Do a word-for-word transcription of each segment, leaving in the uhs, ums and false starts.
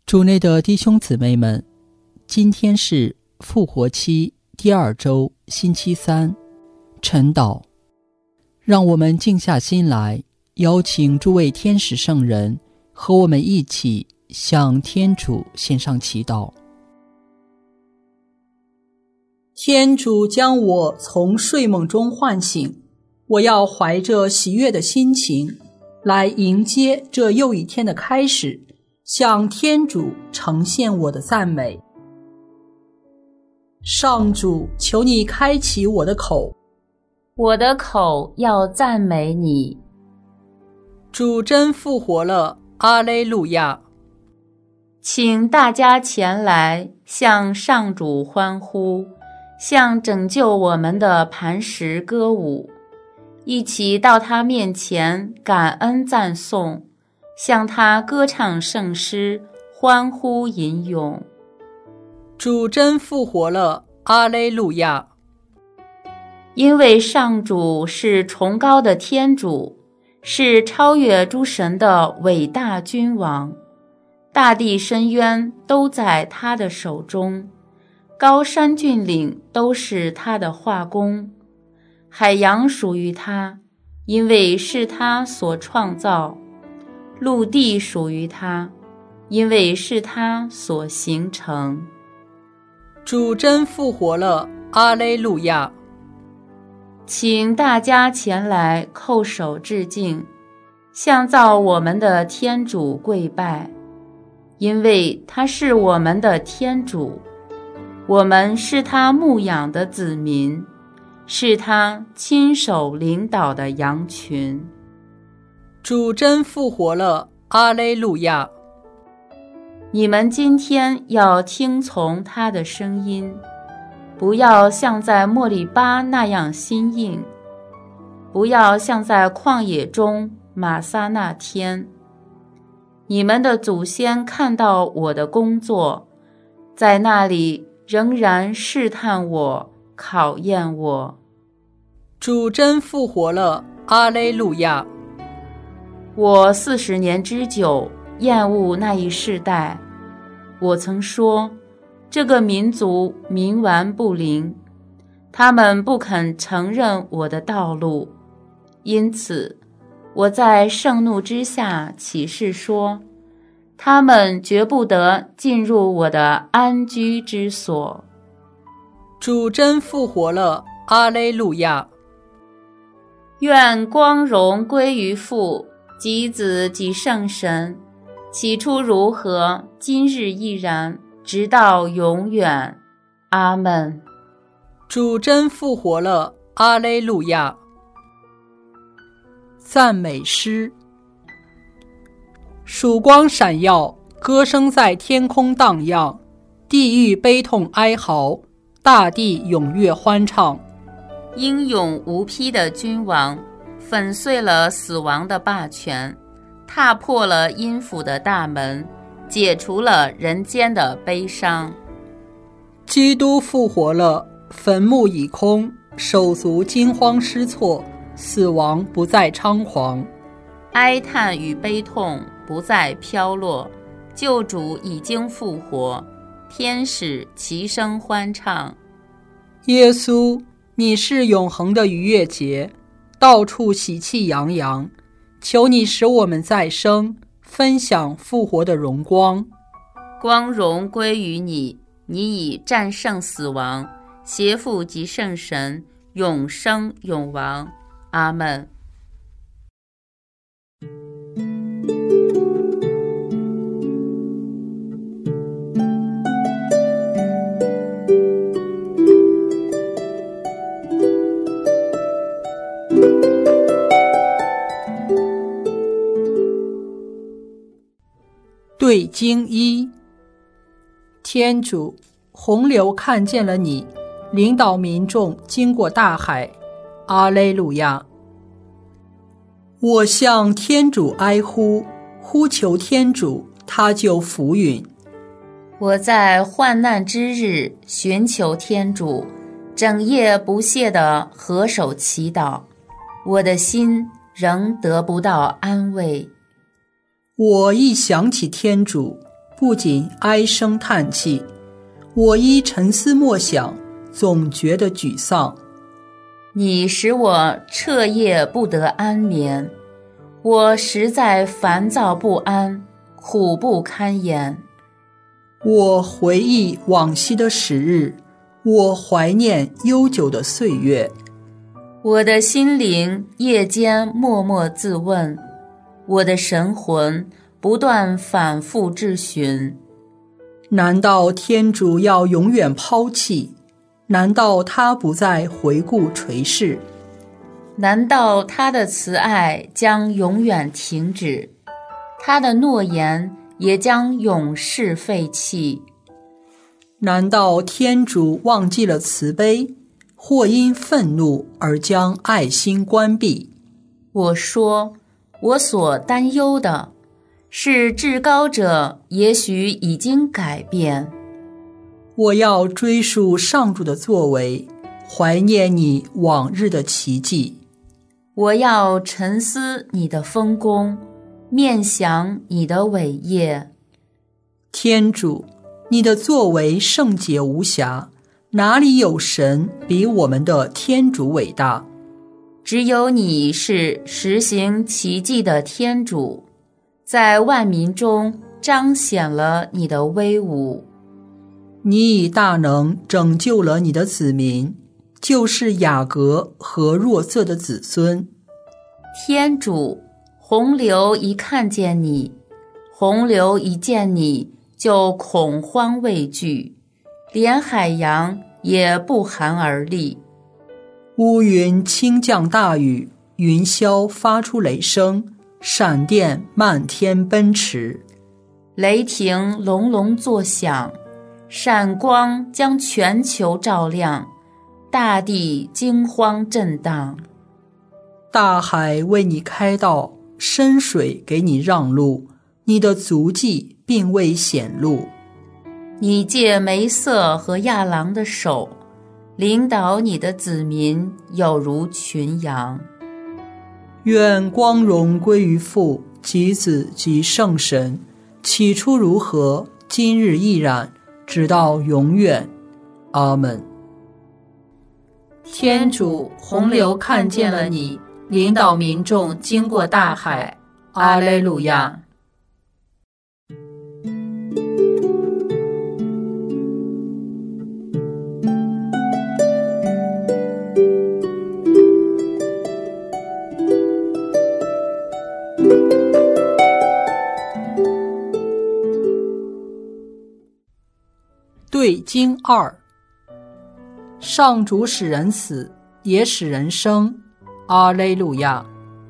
主内的弟兄姊妹们，今天是复活期第二周星期三，晨祷。让我们静下心来，邀请诸位天使圣人和我们一起向天主献上祈祷。天主将我从睡梦中唤醒，我要怀着喜悦的心情来迎接这又一天的开始，向天主呈现我的赞美。上主，求你开启我的口， 我的口要赞美你。 主真复活了，阿肋路亚！ 请大家前来向上主欢呼，向拯救我们的磐石歌舞，一起到他面前感恩赞颂，向他歌唱圣诗，欢呼吟咏。 主真复活了，阿肋路亚！ 因为上主是崇高的天主，是超越诸神的伟大君王，大地深渊都在他的手中，高山峻岭都是他的画工，海洋属于他，因为是他所创造，陆地属于他，因为是他所形成。 主真复活了，阿肋路亚！ 请大家前来叩首致敬，向造我们的天主跪拜，因为他是我们的天主，我们是他牧养的子民，是他亲手领导的羊群。 主真复活了，阿肋路亚！ 你们今天要听从他的声音，不要像在莫利巴那样心硬，不要像在旷野中玛撒那天。你们的祖先看到我的工作，在那里仍然试探我，考验我。 主真复活了，阿肋路亚！ 我四十年之久厌恶那一世代，我曾说，这个民族冥顽不灵，他们不肯承认我的道路，因此我在盛怒之下起誓说，他们绝不得进入我的安居之所。 主真复活了，阿肋路亚！ 愿光荣归于父及子及圣神，起初如何，今日亦然，直到永远。阿们。 主真复活了，阿肋路亚！赞美诗。曙光闪耀，歌声在天空荡漾，地狱悲痛哀嚎，大地踊跃欢唱。 英勇无匹的君王粉碎了死亡的霸权，踏破了阴府的大门，解除了人间的悲伤。 基督复活了，坟墓已空，手足惊慌失措，死亡不再猖狂， 哀叹与悲痛不再飘落，救主已经复活，天使齐声欢唱。 耶稣，你是永恒的逾越节，到处喜气洋洋，求你使我们再生，分享复活的荣光。 光荣归于你，你已战胜死亡，携父及圣神，永生永王。阿们。 对经一。天主，洪流看见了你，领导民众经过大海。阿肋路亚！我向天主哀呼，呼求天主，他就俯允。 我在患难之日寻求天主，整夜不懈地合手祈祷，我的心仍得不到安慰。 我一想起天主， 不仅唉声叹气，我一沉思默想，总觉得沮丧。 你使我彻夜不得安眠，我实在烦躁不安，苦不堪言。 我回忆往昔的时日，我怀念悠久的岁月。 我的心灵夜间默默自问，我的神魂不断反复质询： 难道天主要永远抛弃？难道他不再回顾垂视？ 难道他的慈爱将永远停止？他的诺言也将永世废弃？ 难道天主忘记了慈悲，或因愤怒而将爱心关闭？ 我说，我所担忧的是至高者也许已经改变。 我要追溯上主的作为，怀念你往日的奇迹。 我要沉思你的丰功，面想你的伟业。 天主，你的作为圣洁无瑕，哪里有神比我们的天主伟大？ 只有你是实行奇迹的天主，在万民中彰显了你的威武。 你以大能拯救了你的子民，就是雅各和若瑟的子孙。 天主，洪流一看见你，洪流一见你就恐慌畏惧，连海洋也不寒而栗。 乌云倾降大雨，云霄发出雷声，闪电漫天奔驰， 雷霆隆隆作响，闪光将全球照亮，大地惊慌震荡。 大海为你开道，深水给你让路，你的足迹并未显露。 你借梅瑟和亚郎的手，领导你的子民有如群羊。 愿光荣归于父及子及圣神，起初如何，今日亦然，直到永远。阿们。 天主，洪流看见了你，领导民众经过大海。阿肋路亚。 对经二，上主使人死，也使人生。阿肋路亚。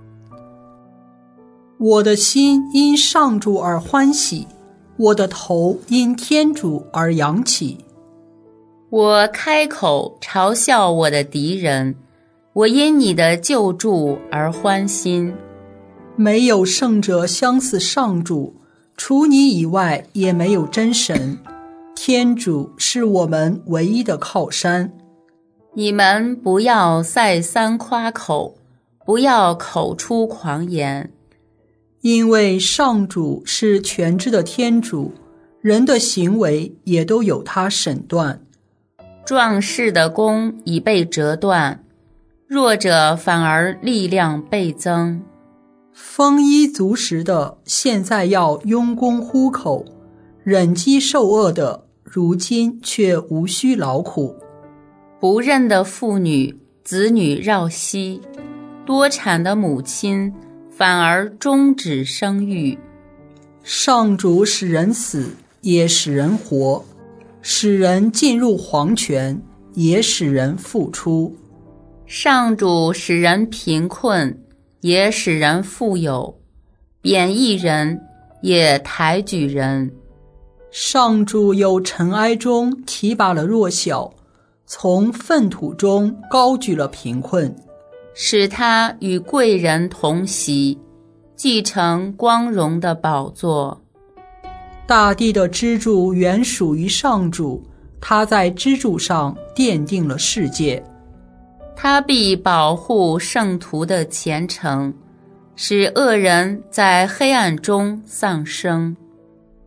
我的心因上主而欢喜，我的头因天主而扬起。 我开口嘲笑我的敌人，我因你的救助而欢心。 没有圣者相似上主，除你以外也没有真神。天主是我们唯一的靠山。 你们不要再三夸口，不要口出狂言。 因为上主是全知的天主，人的行为也都有他审断。 壮士的弓已被折断，弱者反而力量倍增。 丰衣足食的现在要拥弓呼口，忍饥受饿的如今却无需劳苦。 不妊的妇女子女绕膝，多产的母亲反而终止生育。 上主使人死，也使人活，使人进入黄泉，也使人复出。 上主使人贫困，也使人富有，贬义人，也抬举人。 上主由尘埃中提拔了弱小，从粪土中高举了贫困， 使他与贵人同席，继承光荣的宝座。 大地的支柱原属于上主，他在支柱上奠定了世界。 他必保护圣徒的虔诚，使恶人在黑暗中丧生。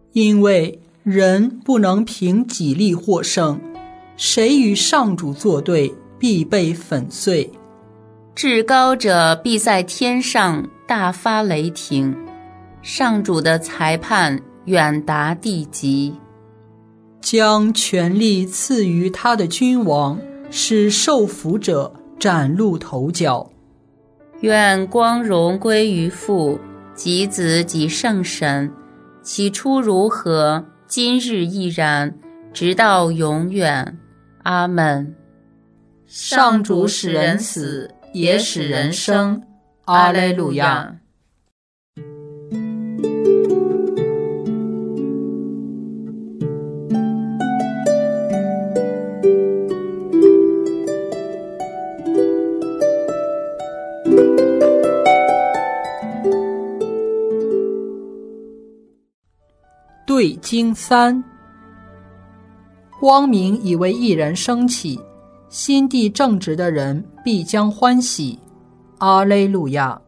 因为人不能凭己力获胜，谁与上主作对，必被粉碎。 至高者必在天上大发雷霆，上主的裁判远达地极， 将权力赐予他的君王，使受福者崭露头角。 愿光荣归于父及子及圣神，起初如何，今日亦然，直到永远。阿们。 上主使人死，也使人生。阿肋路亚。 对经三，光明以为一人升起，心地正直的人必将欢喜。阿肋路亚。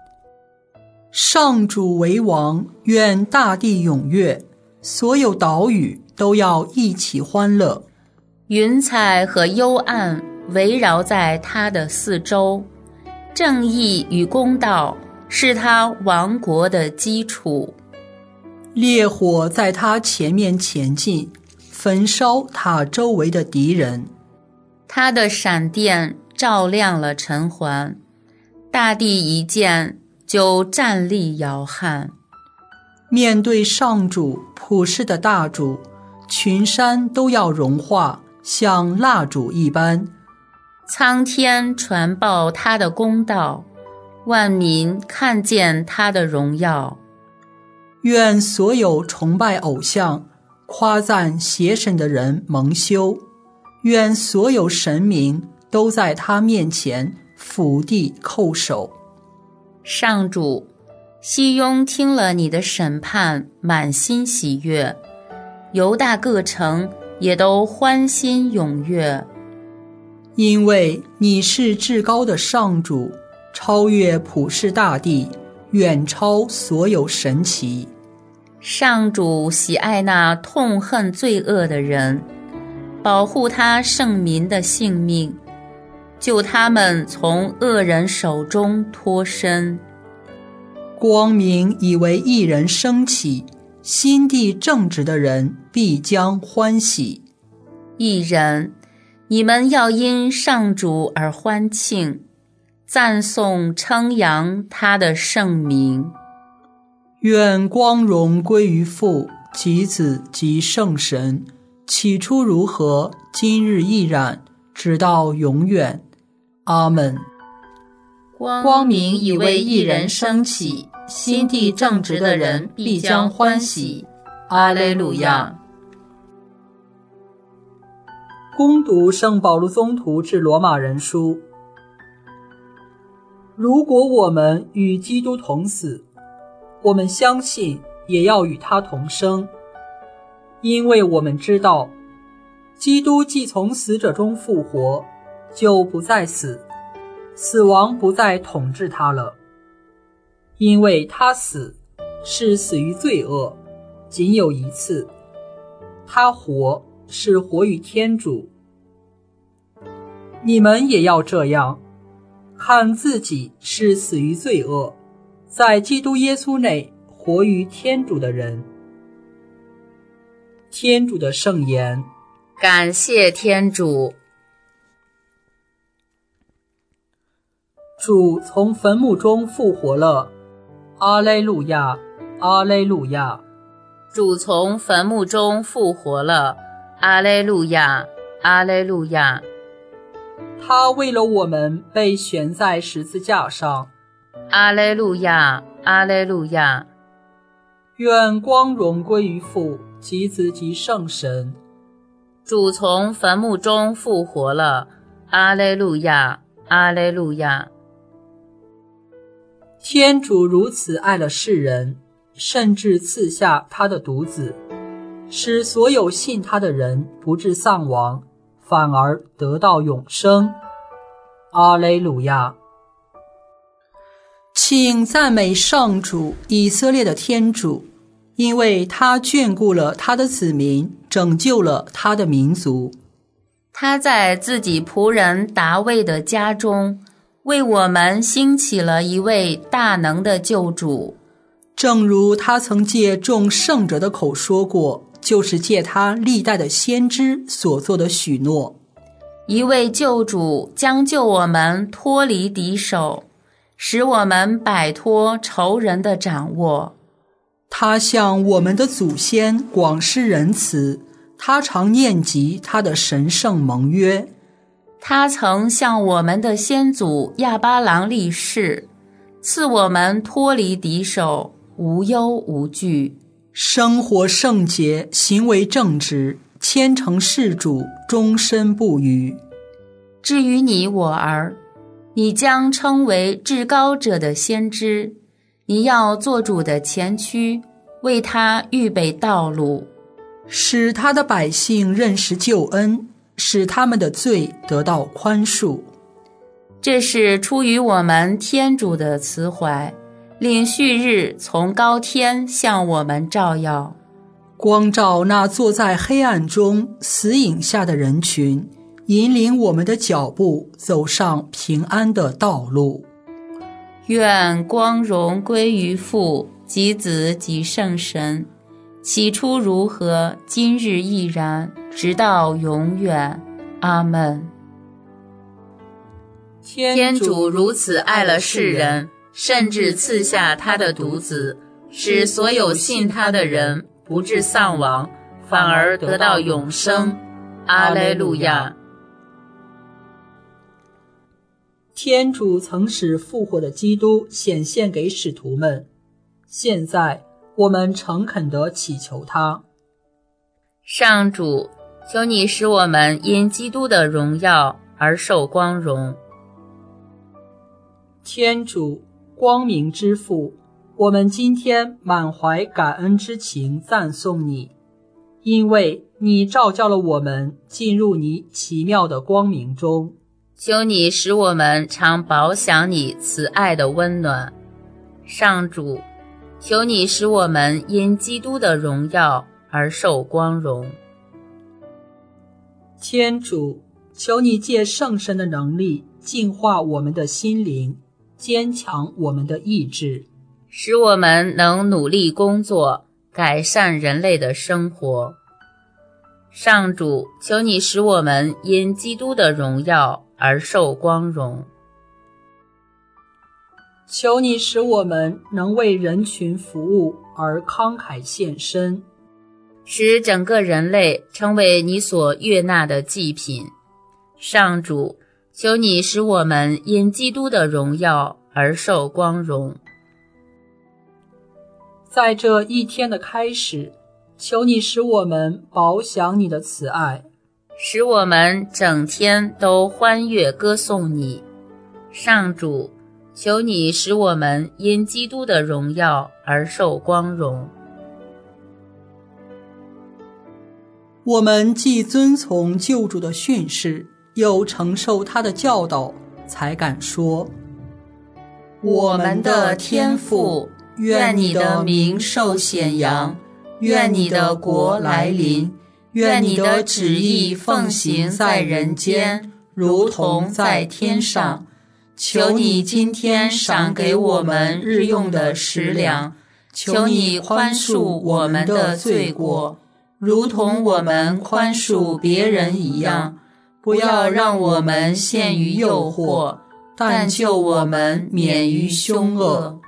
上主为王，愿大地踊跃，所有岛屿都要一起欢乐。 云彩和幽暗围绕在他的四周，正义与公道是他王国的基础。 烈火在他前面前进，焚烧他周围的敌人。 他的闪电照亮了尘寰，大地一见就站立摇撼。 面对上主普世的大主，群山都要融化，像蜡烛一般。 苍天传报他的公道，万民看见他的荣耀。 愿所有崇拜偶像、夸赞邪神的人蒙羞，愿所有神明都在他面前俯地叩首。 上主，西雍听了你的审判，满心喜悦，犹大各城也都欢欣踊跃。 因为你是至高的上主，超越普世大地，远超所有神奇。 上主喜爱那痛恨罪恶的人，保护他圣民的性命，救他们从恶人手中脱身。 光明以为一人升起，心地正直的人必将欢喜。 一人，你们要因上主而欢庆，赞颂称扬他的圣名。 愿光荣归于父及子及圣神，起初如何，今日亦然，直到永远。阿们。 光明以为一人升起，心地正直的人必将欢喜。阿肋路亚。 恭读圣保禄宗徒致罗马人书。如果我们与基督同死，我们相信也要与他同生，因为我们知道，基督既从死者中复活，就不再死，死亡不再统治他了。因为他死是死于罪恶，仅有一次；他活是活于天主。你们也要这样，看自己是死于罪恶，在基督耶稣内活于天主的人。天主的圣言。 感谢天主。 主从坟墓中复活了。阿肋路亚，阿肋路亚。 主从坟墓中复活了。阿肋路亚，阿肋路亚。 他为了我们被悬在十字架上。 阿肋路亚，阿肋路亚。 愿光荣归于父及子及圣神。 主从坟墓中复活了。阿肋路亚，阿肋路亚。 天主如此爱了世人，甚至赐下他的独子，使所有信他的人不致丧亡，反而得到永生。阿肋路亚。请赞美上主以色列的天主， 因为他眷顾了他的子民，拯救了他的民族。 他在自己仆人达味的家中，为我们兴起了一位大能的救主， 正如他曾借众圣者的口说过，就是借他历代的先知所做的许诺。 一位救主将救我们脱离敌手，使我们摆脱仇人的掌握。 他向我们的祖先广施仁慈，他常念及他的神圣盟约。 他曾向我们的先祖亚巴郎立誓，赐我们脱离敌手，无忧无惧， 生活圣洁，行为正直，虔诚事主，终身不渝。 至于你我儿，你将称为至高者的先知，你要做主的前驱，为他预备道路， 使他的百姓认识救恩，使他们的罪得到宽恕。 这是出于我们天主的慈怀，令旭日从高天向我们照耀， 光照那坐在黑暗中死影下的人群，引领我们的脚步走上平安的道路。 愿光荣归于父及子及圣神，起初如何，今日亦然，直到永远。阿们。天主如此爱了世人，甚至赐下他的独子，使所有信他的人不致丧亡，反而得到永生。阿肋路亚。 天主曾使复活的基督显现给使徒们，现在我们诚恳地祈求他。 上主，求你使我们因基督的荣耀而受光荣。 天主，光明之父，我们今天满怀感恩之情赞颂你，因为你照教了我们进入你奇妙的光明中。 求你使我们常饱享你慈爱的温暖。上主，求你使我们因基督的荣耀而受光荣。 天主，求你借圣神的能力净化我们的心灵，坚强我们的意志， 使我们能努力工作，改善人类的生活。上主，求你使我们因基督的荣耀而受光荣。 求你使我们能为人群服务而慷慨献身， 使整个人类成为你所悦纳的祭品。上主，求你使我们因基督的荣耀而受光荣。 在这一天的开始，求你使我们饱享你的慈爱， 使我们整天都欢悦歌颂你。上主，求你使我们因基督的荣耀而受光荣。 我们既遵从救主的训示，又承受他的教导，才敢说： 我们的天父，愿你的名受显扬，愿你的国来临，愿你的旨意奉行在人间，如同在天上。求你今天赏给我们日用的食粮，求你宽恕我们的罪过，如同我们宽恕别人一样，不要让我们陷于诱惑，但救我们免于凶恶。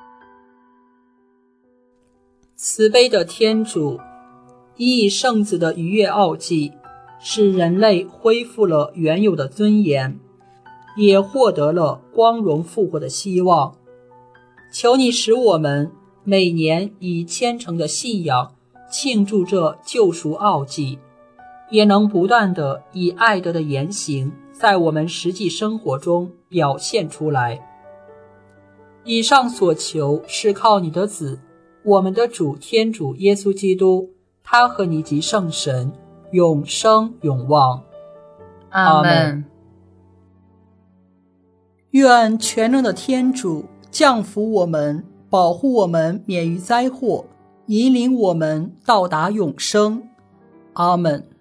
慈悲的天主，以圣子的逾越奥迹，使人类恢复了原有的尊严，也获得了光荣复活的希望。求你使我们每年以虔诚的信仰庆祝这救赎奥迹，也能不断地以爱德的言行在我们实际生活中表现出来。以上所求是靠你的子，我们的主天主耶稣基督，他和你及圣神永生永旺。 阿们。 愿全能的天主降福我们，保护我们免于灾祸， 引领我们到达永生。阿们。